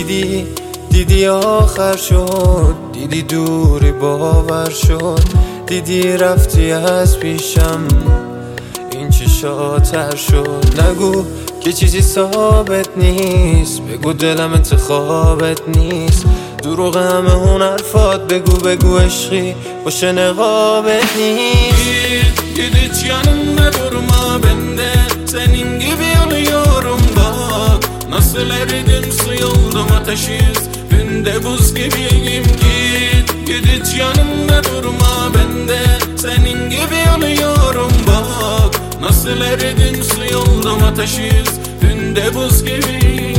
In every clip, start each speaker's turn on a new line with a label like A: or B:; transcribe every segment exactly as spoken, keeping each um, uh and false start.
A: دیدی دیدی آخر شد، دیدی دوری باور شد، دیدی رفتی از پیشم این چشاتر شد. نگو که چیزی ثابت نیست، بگو دلم انتخابت نیست، دروغ همه اون حرفات begu begu aşkı boşa nekavet نیست.
B: Git yanımda durma, ben de senin gibi yanıyorum bak. Nasıl eridim sıyıldım ateşiz, günde buz gibiyim. Git git yanımda durma, ben de senin gibi yanıyorum bak. Nasıl eridim sıyıldım ateşiz, günde buz gibiyim.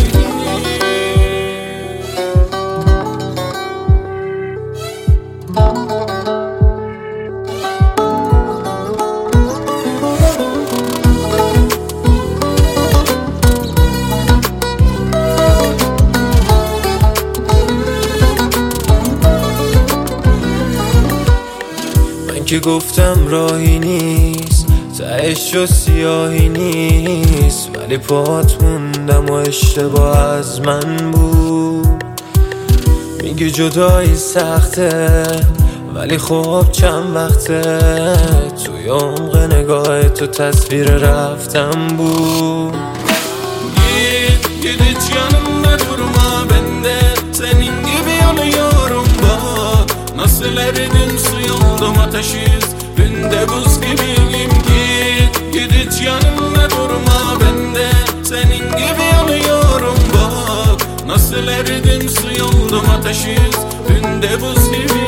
A: که گفتم راهی نیست، تهش و سیاهی نیست، ولی پات موندم و اشتباه از من بود. میگی جدایی سخته ولی خب چند وقته، توی عمق نگاه تو تصویر رفتم بود.
B: Git git yanımda durma, ben de senin gibi yanıyorum bak. Nasıl eridim sıyıldım ateşiz, günde buz gibiyim. Git git yanımda durma, ben de senin gibi yanıyorum bak. Nasıl eridim sıyıldım ateşiz, günde buz gibi.